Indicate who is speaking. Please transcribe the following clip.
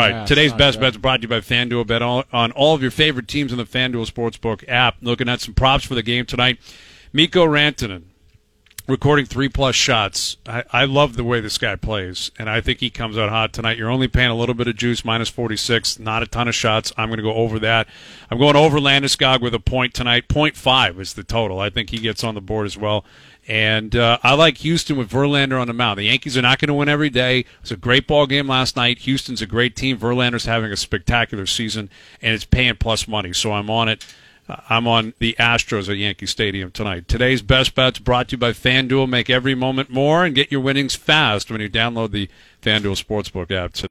Speaker 1: right. Today's best bets brought to you by FanDuel. Bet on all of your favorite teams in the FanDuel Sportsbook app. Looking at some props for the game tonight. Mikko Rantanen recording 3+ shots. I love the way this guy plays, and I think he comes out hot tonight. You're only paying a little bit of juice, -46, not a ton of shots. I'm going to go over that. I'm going over Landeskog with a point tonight. 0.5 is the total. I think he gets on the board as well. And I like Houston with Verlander on the mound. The Yankees are not going to win every day. It was a great ball game last night. Houston's a great team. Verlander's having a spectacular season, and it's paying plus money, so I'm on it. I'm on the Astros at Yankee Stadium tonight. Today's best bets brought to you by FanDuel. Make every moment more and get your winnings fast when you download the FanDuel Sportsbook app.